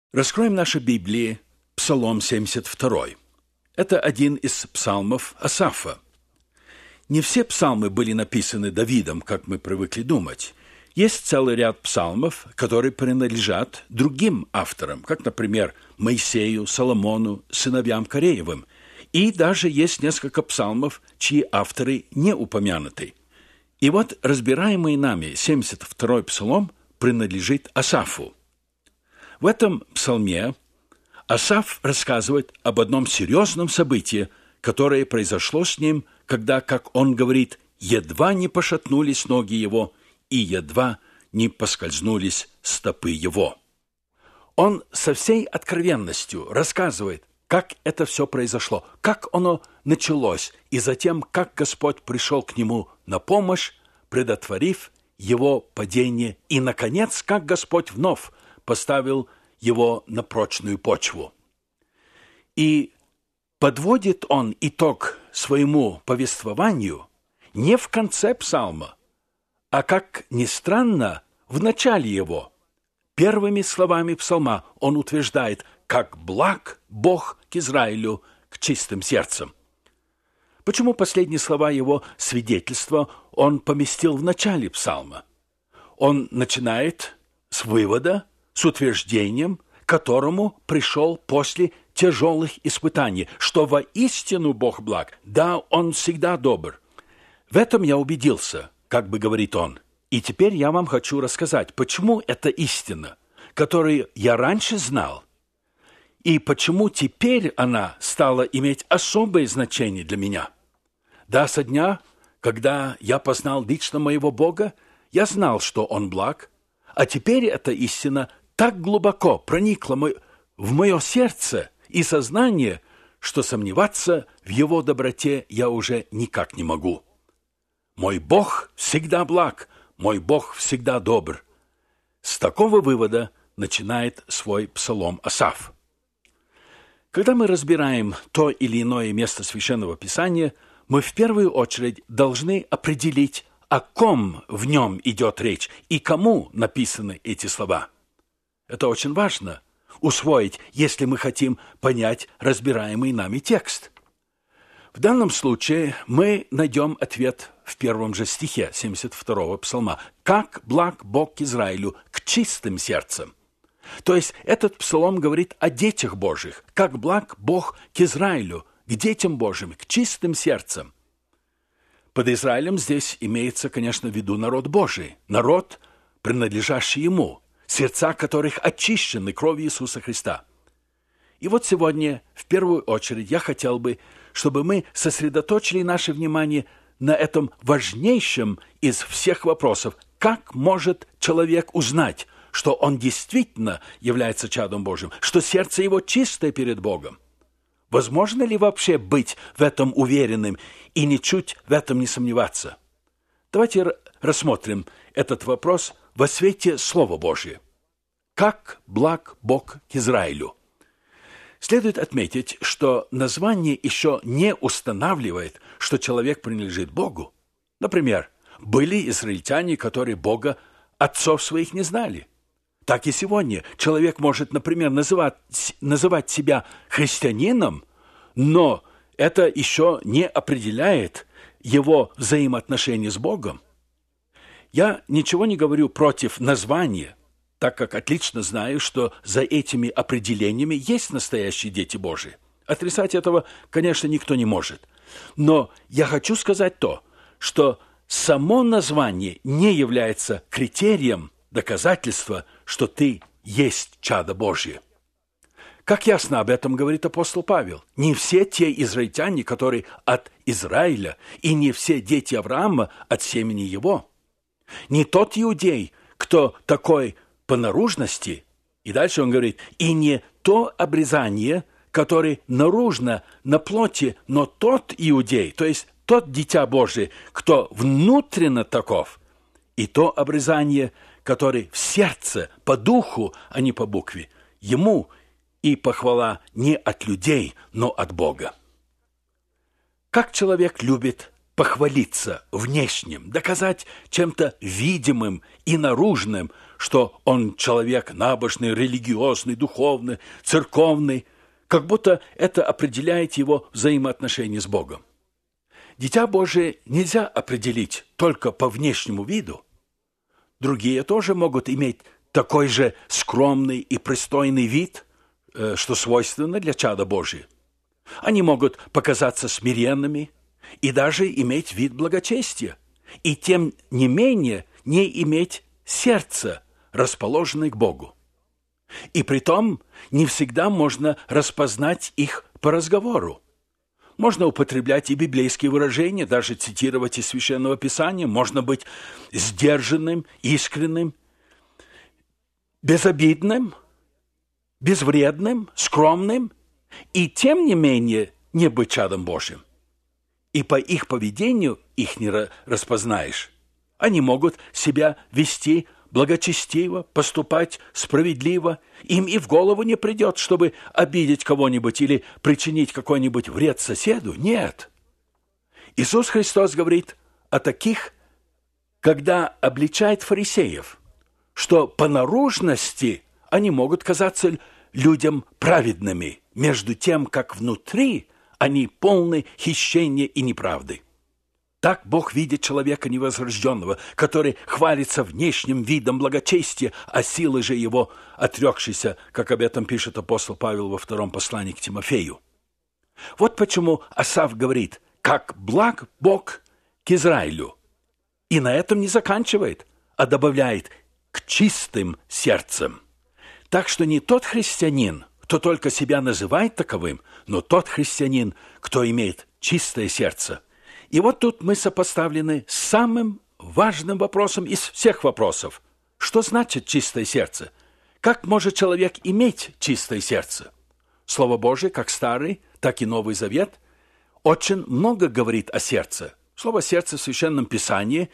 Раскроем наши Библии, Псалом 72. Это один из псалмов Асафа. Не все псалмы были написаны Давидом, как мы привыкли думать. Есть целый ряд псалмов, которые принадлежат другим авторам, как, например, Моисею, Соломону, сыновьям Кореевым. И даже есть несколько псалмов, чьи авторы не упомянуты. И вот разбираемый нами 72-й псалом принадлежит Асафу. В этом псалме Асаф рассказывает об одном серьезном событии, которое произошло с ним, когда, как он говорит, едва не пошатнулись ноги его и едва не поскользнулись стопы его. Он со всей откровенностью рассказывает, как это все произошло, как оно началось, и затем, как Господь пришел к нему на помощь, предотвратив его падение, и, наконец, как Господь вновь поставил его на прочную почву. И подводит он итог своему повествованию не в конце псалма, а, как ни странно, в начале его. Первыми словами псалма он утверждает: «Как благ Бог к Израилю, к чистым сердцем». Почему последние слова его свидетельства он поместил в начале псалма? Он начинает с вывода, с утверждением, к которому пришел после тяжелых испытаний, что воистину Бог благ, да, Он всегда добр. В этом я убедился, как бы говорит он. И теперь я вам хочу рассказать, почему это истина, которую я раньше знал, и почему теперь она стала иметь особое значение для меня. Да, со дня, когда я познал лично моего Бога, я знал, что Он благ, а теперь эта истина так глубоко проникла в мое сердце и сознание, что сомневаться в Его доброте я уже никак не могу. Мой Бог всегда благ, мой Бог всегда добр. С такого вывода начинает свой псалом Асаф. Когда мы разбираем то или иное место Священного Писания, мы в первую очередь должны определить, о ком в нем идет речь и кому написаны эти слова. Это очень важно усвоить, если мы хотим понять разбираемый нами текст. В данном случае мы найдем ответ в первом же стихе 72-го псалма. «Как благ Бог к Израилю, к чистым сердцем». То есть этот псалом говорит о детях Божьих. Как благ Бог к Израилю, к детям Божьим, к чистым сердцем. Под Израилем здесь имеется, конечно, в виду народ Божий, народ, принадлежащий Ему, сердца которых очищены кровью Иисуса Христа. И вот сегодня, в первую очередь, я хотел бы, чтобы мы сосредоточили наше внимание на этом важнейшем из всех вопросов. Как может человек узнать, что он действительно является чадом Божьим, что сердце его чистое перед Богом? Возможно ли вообще быть в этом уверенным и ничуть в этом не сомневаться? Давайте рассмотрим этот вопрос во свете Слова Божьего. Как благ Бог к Израилю? Следует отметить, что название еще не устанавливает, что человек принадлежит Богу. Например, были израильтяне, которые Бога, отцов своих, не знали. Так и сегодня человек может, например, называть себя христианином, но это еще не определяет его взаимоотношения с Богом. Я ничего не говорю против названия, так как отлично знаю, что за этими определениями есть настоящие дети Божии. Отрицать этого, конечно, никто не может. Но я хочу сказать то, что само название не является критерием доказательства, что ты есть чадо Божье. Как ясно об этом говорит апостол Павел. Не все те израильтяне, которые от Израиля, и не все дети Авраама от семени его. Не тот иудей, кто такой по наружности, и дальше он говорит, и не то обрезание, которое наружно, на плоти, но тот иудей, то есть тот дитя Божие, кто внутренно таков, и то обрезание, которое в сердце, по духу, а не по букве, ему и похвала не от людей, но от Бога. Как человек любит похвалиться внешним, доказать чем-то видимым и наружным, что он человек набожный, религиозный, духовный, церковный, как будто это определяет его взаимоотношения с Богом. Дитя Божие нельзя определить только по внешнему виду. Другие тоже могут иметь такой же скромный и пристойный вид, что свойственно для чада Божия. Они могут показаться смиренными и даже иметь вид благочестия, и тем не менее не иметь сердца, расположенное к Богу. И притом не всегда можно распознать их по разговору. Можно употреблять и библейские выражения, даже цитировать из Священного Писания. Можно быть сдержанным, искренним, безобидным, безвредным, скромным, и тем не менее не быть чадом Божьим. И по их поведению их не распознаешь. Они могут себя вести благочестиво, поступать справедливо. Им и в голову не придет, чтобы обидеть кого-нибудь или причинить какой-нибудь вред соседу. Нет. Иисус Христос говорит о таких, когда обличает фарисеев, что по наружности они могут казаться людям праведными, между тем, как внутри они полны хищения и неправды. Так Бог видит человека невозрожденного, который хвалится внешним видом благочестия, а силой же его отрекшийся, как об этом пишет апостол Павел во 2 послании к Тимофею. Вот почему Асаф говорит: «Как благ Бог к Израилю». И на этом не заканчивает, а добавляет: «к чистым сердцем». Так что не тот христианин, кто только себя называет таковым, но тот христианин, кто имеет чистое сердце. И вот тут мы сопоставлены с самым важным вопросом из всех вопросов. Что значит чистое сердце? Как может человек иметь чистое сердце? Слово Божие, как Старый, так и Новый Завет, очень много говорит о сердце. Слово «сердце» в Священном Писании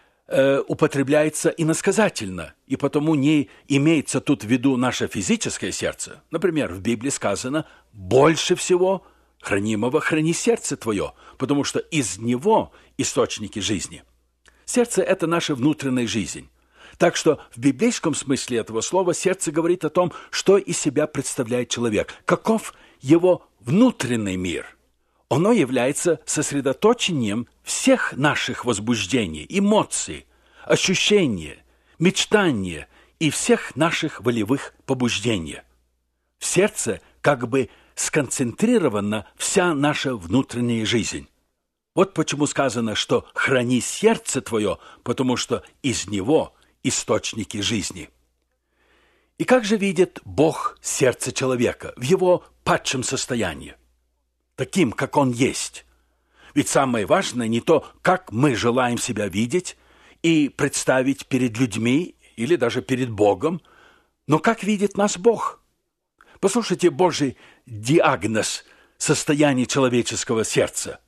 употребляется иносказательно, и потому не имеется тут в виду наше физическое сердце. Например, в Библии сказано: «Больше всего хранимого храни сердце твое, потому что из него источники жизни». Сердце – это наша внутренняя жизнь. Так что в библейском смысле этого слова сердце говорит о том, что из себя представляет человек, каков его внутренний мир. Оно является сосредоточением всех наших возбуждений, эмоций, ощущений, мечтаний и всех наших волевых побуждений. В сердце как бы сконцентрирована вся наша внутренняя жизнь. Вот почему сказано, что «храни сердце твое», потому что из него источники жизни. И как же видит Бог сердце человека в его падшем состоянии? Таким, как он есть. Ведь самое важное не то, как мы желаем себя видеть и представить перед людьми или даже перед Богом, но как видит нас Бог. Послушайте Божий диагноз состояния человеческого сердца.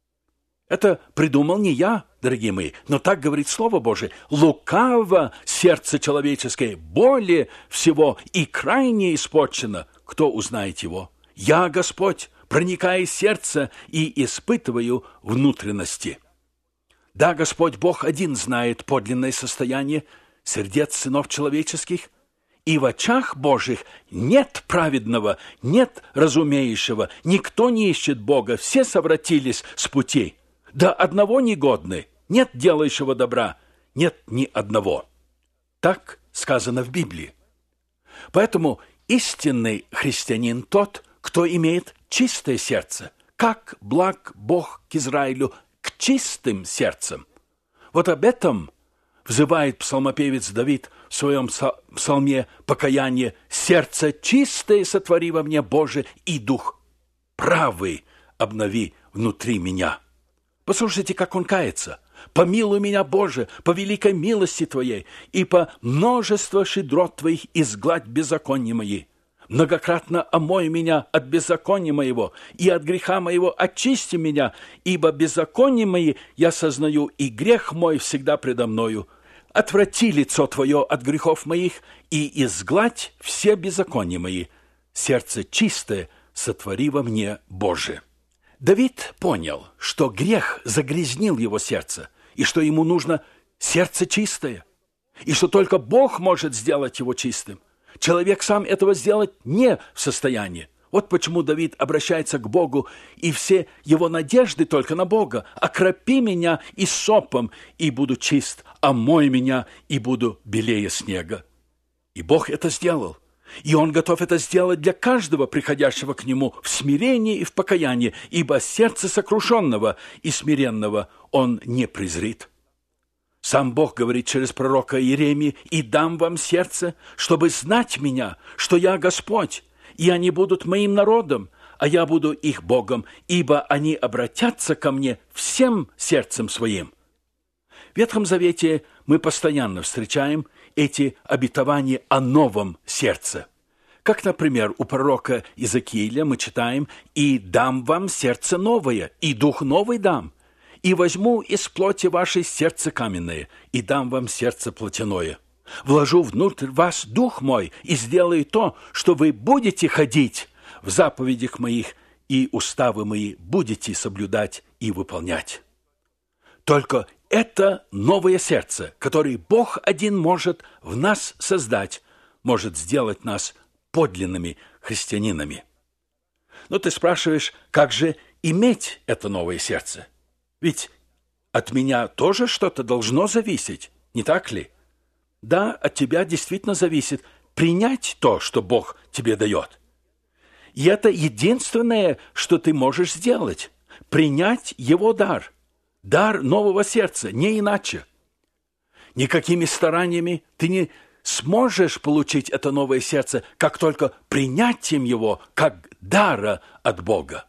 Это придумал не я, дорогие мои, но так говорит Слово Божие. «Лукаво сердце человеческое, более всего и крайне испорчено. Кто узнает его? Я, Господь, проникаю в сердце и испытываю внутренности». Да, Господь Бог один знает подлинное состояние сердец сынов человеческих, и в очах Божьих нет праведного, нет разумеющего, никто не ищет Бога, все совратились с путей. Да одного негодны, нет делающего добра, нет ни одного. Так сказано в Библии. Поэтому истинный христианин тот, кто имеет чистое сердце. Как благ Бог к Израилю, к чистым сердцам. Вот об этом взывает псалмопевец Давид в своем псалме покаяния: «Сердце чистое сотвори во мне, Боже, и дух правый обнови внутри меня». Послушайте, как он кается. «Помилуй меня, Боже, по великой милости Твоей, и по множеству щедрот Твоих изгладь беззакония мои. Многократно омой меня от беззакония моего, и от греха моего очисти меня, ибо беззаконие мои я сознаю, и грех мой всегда предо мною. Отврати лицо Твое от грехов моих, и изгладь все беззакония мои. Сердце чистое сотвори во мне, Боже». Давид понял, что грех загрязнил его сердце, и что ему нужно сердце чистое. и что только Бог может сделать его чистым. Человек сам этого сделать не в состоянии. Вот почему Давид обращается к Богу, и все его надежды только на Бога. «Окропи меня иссопом, и буду чист, омой меня, и буду белее снега». И Бог это сделал. И Он готов это сделать для каждого приходящего к Нему в смирении и в покаянии, ибо сердце сокрушенного и смиренного Он не презрит. Сам Бог говорит через пророка Иеремии: «И дам вам сердце, чтобы знать меня, что я Господь, и они будут моим народом, а я буду их Богом, ибо они обратятся ко мне всем сердцем своим». В Ветхом Завете мы постоянно встречаем эти обетования о новом сердце. Как, например, у пророка Иезекииля мы читаем: «И дам вам сердце новое, и дух новый дам, и возьму из плоти вашей сердце каменное, и дам вам сердце плотяное. Вложу внутрь вас дух мой, и сделаю то, что вы будете ходить в заповедях моих, и уставы мои будете соблюдать и выполнять». Только это новое сердце, которое Бог один может в нас создать, может сделать нас подлинными христианинами. Но ты спрашиваешь, как же иметь это новое сердце? Ведь от меня тоже что-то должно зависеть, не так ли? Да, от тебя действительно зависит принять то, что Бог тебе дает. И это единственное, что ты можешь сделать – принять Его дар. Дар нового сердца, не иначе. Никакими стараниями ты не сможешь получить это новое сердце, как только принятием его, как дара от Бога.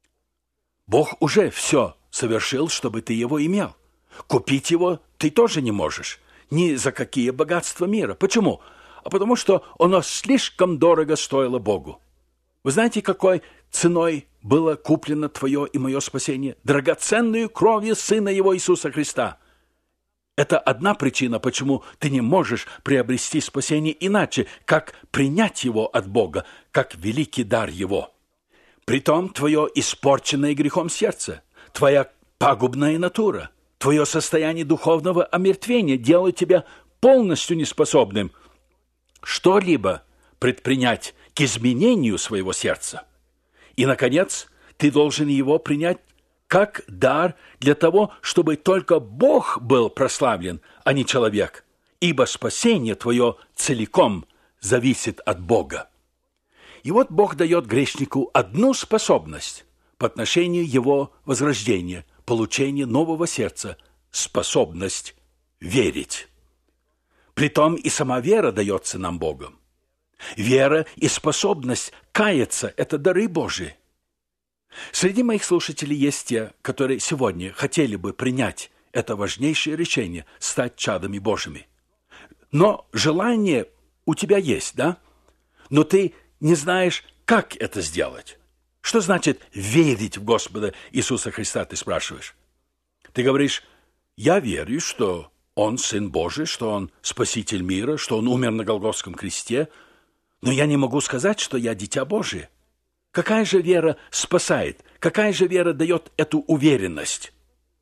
Бог уже все совершил, чтобы ты его имел. Купить его ты тоже не можешь, ни за какие богатства мира. Почему? А потому что оно слишком дорого стоило Богу. Вы знаете, какой ценой было куплено твое и мое спасение? Драгоценную кровью Сына Его Иисуса Христа. Это одна причина, почему ты не можешь приобрести спасение иначе, как принять его от Бога, как великий дар Его. Притом твое испорченное грехом сердце, твоя пагубная натура, твое состояние духовного омертвения делают тебя полностью неспособным что-либо предпринять к изменению своего сердца. И, наконец, ты должен его принять как дар для того, чтобы только Бог был прославлен, а не человек, ибо спасение твое целиком зависит от Бога. И вот Бог дает грешнику одну способность по отношению его возрождения, получения нового сердца – способность верить. Притом и сама вера дается нам Богом. Вера и способность каяться – это дары Божии. Среди моих слушателей есть те, которые сегодня хотели бы принять это важнейшее решение – стать чадами Божьими. Но желание у тебя есть, да? Но ты не знаешь, как это сделать. Что значит верить в Господа Иисуса Христа, ты спрашиваешь? Ты говоришь: я верю, что Он Сын Божий, что Он Спаситель мира, что Он умер на Голгофском кресте, но я не могу сказать, что я дитя Божие. Какая же вера спасает? Какая же вера дает эту уверенность?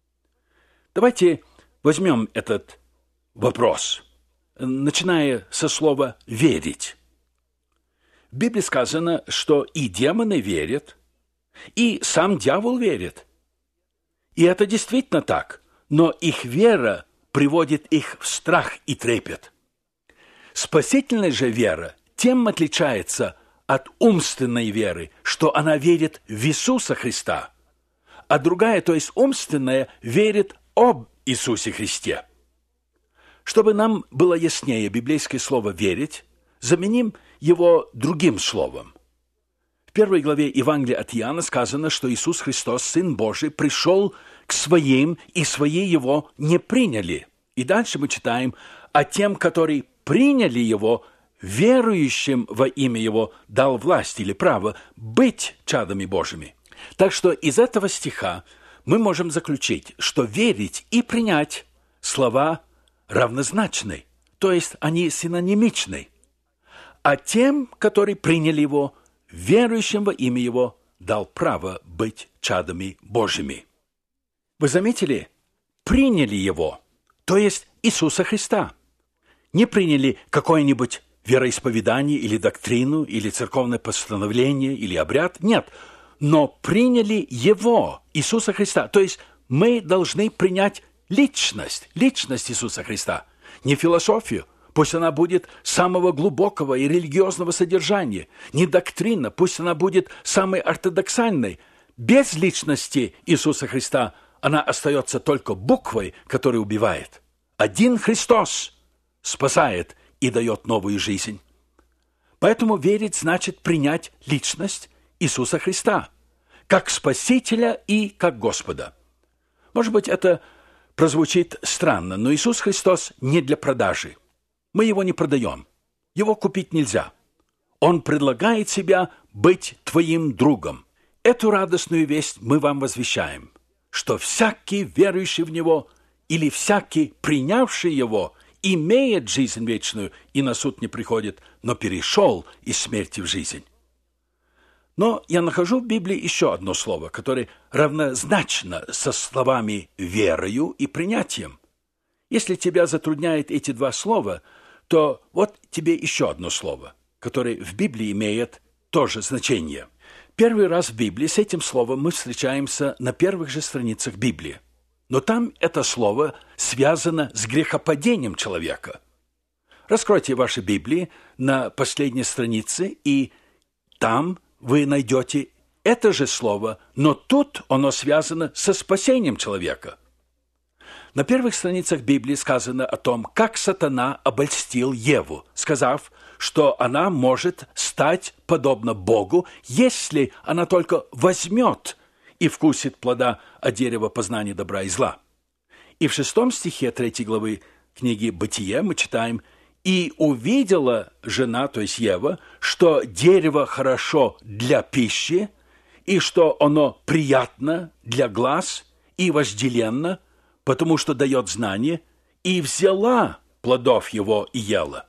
Давайте возьмем этот вопрос, начиная со слова «верить». В Библии сказано, что и демоны верят, и сам дьявол верит. И это действительно так, но их вера приводит их в страх и трепет. Спасительная же вера тем отличается от умственной веры, что она верит в Иисуса Христа, а другая, то есть умственная, верит об Иисусе Христе. Чтобы нам было яснее библейское слово «верить», заменим его другим словом. В 1 главе Евангелия от Иоанна сказано, что Иисус Христос, Сын Божий, пришел к своим, и свои Его не приняли. И дальше мы читаем: «А тем, которые приняли Его, верующим во имя Его дал власть или право быть чадами Божьими». Так что из этого стиха мы можем заключить, что верить и принять слова равнозначны, то есть они синонимичны. А тем, которые приняли Его, верующим во имя Его дал право быть чадами Божьими. Вы заметили? Приняли Его, то есть Иисуса Христа. Не приняли какое-нибудь вероисповедание или доктрину, или церковное постановление, или обряд. Нет, но приняли Его, Иисуса Христа. То есть мы должны принять личность Иисуса Христа, не философию. Пусть она будет самого глубокого и религиозного содержания, не доктрина, пусть она будет самой ортодоксальной. Без личности Иисуса Христа она остается только буквой, которая убивает. Один Христос спасает и дает новую жизнь. Поэтому верить значит принять личность Иисуса Христа, как Спасителя и как Господа. Может быть, это прозвучит странно, но Иисус Христос не для продажи. Мы Его не продаем. Его купить нельзя. Он предлагает себя быть твоим другом. Эту радостную весть мы вам возвещаем, что всякий верующий в Него или всякий принявший Его имеет жизнь вечную и на суд не приходит, но перешел из смерти в жизнь. Но я нахожу в Библии еще одно слово, которое равнозначно со словами «верою» и «принятием». Если тебя затрудняют эти два слова, то вот тебе еще одно слово, которое в Библии имеет тоже значение. Первый раз в Библии с этим словом мы встречаемся на первых же страницах Библии. Но там это слово связано с грехопадением человека. Раскройте ваши Библии на последней странице, и там вы найдете это же слово, но тут оно связано со спасением человека. На первых страницах Библии сказано о том, как сатана обольстил Еву, сказав, что она может стать подобна Богу, если она только возьмет и вкусит плода от дерева познания добра и зла. И в 6 стихе 3 главы книги «Бытие» мы читаем: «И увидела жена, то есть Ева, что дерево хорошо для пищи, и что оно приятно для глаз и вожделенно, потому что дает знание, и взяла плодов его и ела».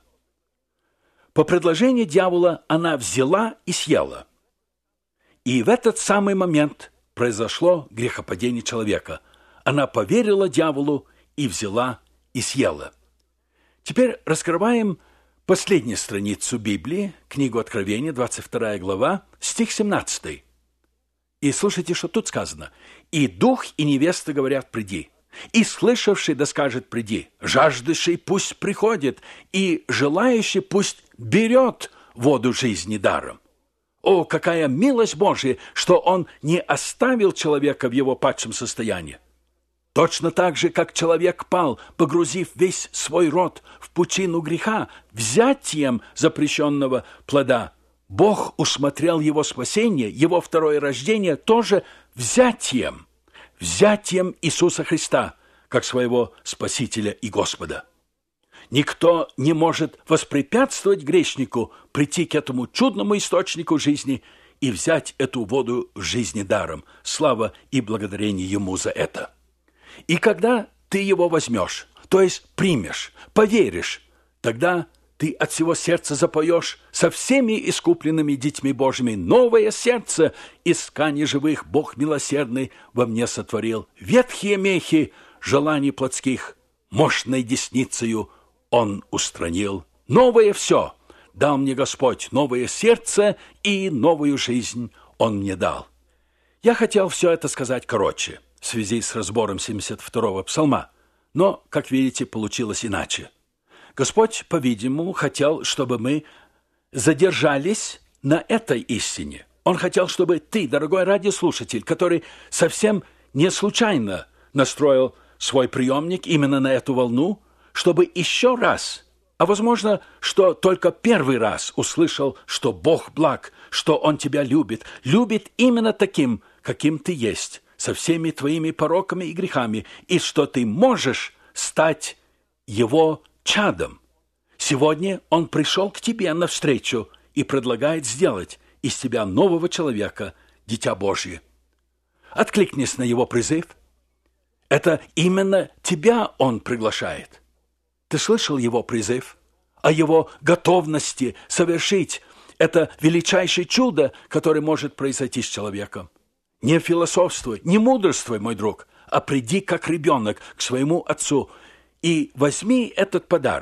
По предложению дьявола она взяла и съела. И в этот самый момент произошло грехопадение человека. Она поверила дьяволу и взяла и съела. Теперь раскрываем последнюю страницу Библии, книгу Откровения, 22 глава, стих 17. И слушайте, что тут сказано. «И дух, и невеста говорят: приди. И слышавший да скажет: приди. Жаждущий пусть приходит, и желающий пусть берет воду жизни даром». О, какая милость Божия, что Он не оставил человека в его падшем состоянии. Точно так же, как человек пал, погрузив весь свой род в пучину греха, взятием запрещенного плода, Бог усмотрел его спасение, его второе рождение тоже взятием Иисуса Христа, как своего Спасителя и Господа. Никто не может воспрепятствовать грешнику прийти к этому чудному источнику жизни и взять эту воду жизни даром. Слава и благодарение Ему за это. И когда ты его возьмешь, то есть примешь, поверишь, тогда ты от всего сердца запоешь со всеми искупленными детьми Божьими: новое сердце из ткани живых Бог милосердный во мне сотворил. Ветхие мехи желаний плотских мощной десницею Он устранил. Новое все дал мне Господь, новое сердце и новую жизнь Он мне дал. Я хотел все это сказать короче в связи с разбором 72-го псалма, но, как видите, получилось иначе. Господь, по-видимому, хотел, чтобы мы задержались на этой истине. Он хотел, чтобы ты, дорогой радиослушатель, который совсем не случайно настроил свой приемник именно на эту волну, чтобы еще раз, а возможно, что только первый раз услышал, что Бог благ, что Он тебя любит именно таким, каким ты есть, со всеми твоими пороками и грехами, и что ты можешь стать Его чадом. Сегодня Он пришел к тебе навстречу и предлагает сделать из тебя нового человека, дитя Божье. Откликнись на Его призыв. Это именно тебя Он приглашает. Ты слышал Его призыв о Его готовности совершить это величайшее чудо, которое может произойти с человеком? Не философствуй, не мудрствуй, мой друг, а приди как ребенок к своему отцу и возьми этот подарок,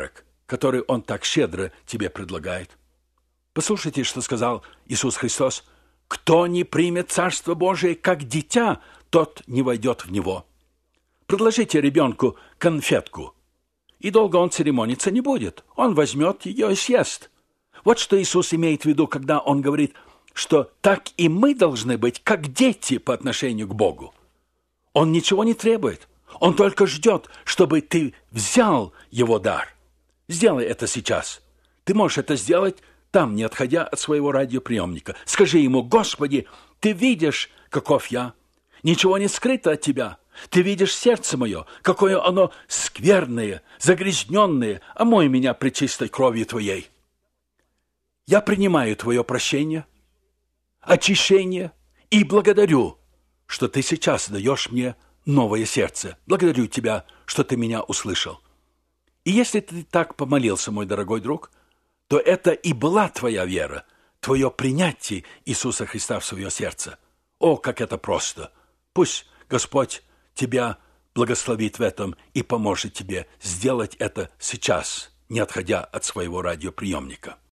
который Он так щедро тебе предлагает. Послушайте, что сказал Иисус Христос. «Кто не примет Царство Божие как дитя, тот не войдет в него». Предложите ребенку конфетку, и долго он церемониться не будет. Он возьмет ее и съест. Вот что Иисус имеет в виду, когда Он говорит, что так и мы должны быть, как дети по отношению к Богу. Он ничего не требует. Он только ждет, чтобы ты взял Его дар. Сделай это сейчас. Ты можешь это сделать там, не отходя от своего радиоприемника. Скажи Ему: «Господи, Ты видишь, каков я. Ничего не скрыто от Тебя. Ты видишь сердце мое, какое оно скверное, загрязненное. Омой меня пречистой кровью Твоей. Я принимаю Твое прощение, очищение и благодарю, что Ты сейчас даешь мне новое сердце. Благодарю Тебя, что Ты меня услышал». И если ты так помолился, мой дорогой друг, то это и была твоя вера, твое принятие Иисуса Христа в свое сердце. О, как это просто! Пусть Господь тебя благословит в этом и поможет тебе сделать это сейчас, не отходя от своего радиоприемника.